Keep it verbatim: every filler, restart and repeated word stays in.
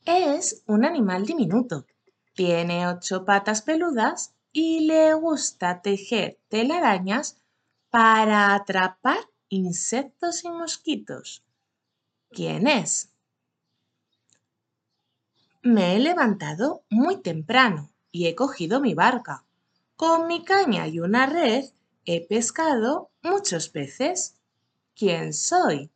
Es un animal diminuto. Tiene ocho patas peludas y le gusta tejer telarañas para atrapar insectos y mosquitos. ¿Quién es? Me he levantado muy temprano y he cogido mi barca. Con mi caña y una red he pescado muchos peces. ¿Quién soy?